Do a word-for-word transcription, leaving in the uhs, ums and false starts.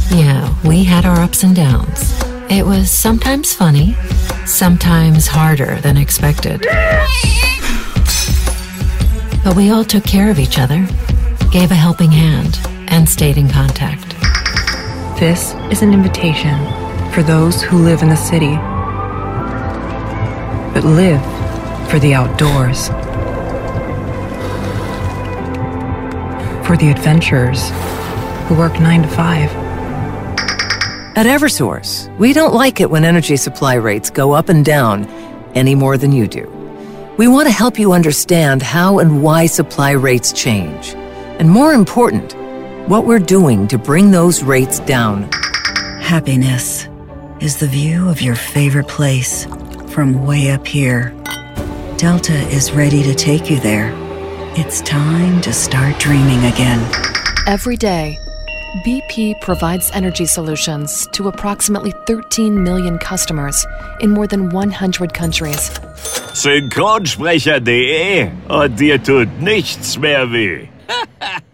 Yeah, we had our ups and downs. It was sometimes funny, sometimes harder than expected. But we all took care of each other, gave a helping hand, and stayed in contact. This is an invitation for those who live in the city, but live for the outdoors. For the adventurers who work nine to five. At Eversource, we don't like it when energy supply rates go up and down any more than you do. We want to help you understand how and why supply rates change. And more important, what we're doing to bring those rates down. Happiness is the view of your favorite place from way up here. Delta is ready to take you there. It's time to start dreaming again. Every day, B P provides energy solutions to approximately thirteen million customers in more than one hundred countries. Synchronsprecher punkt de und dir tut nichts mehr weh.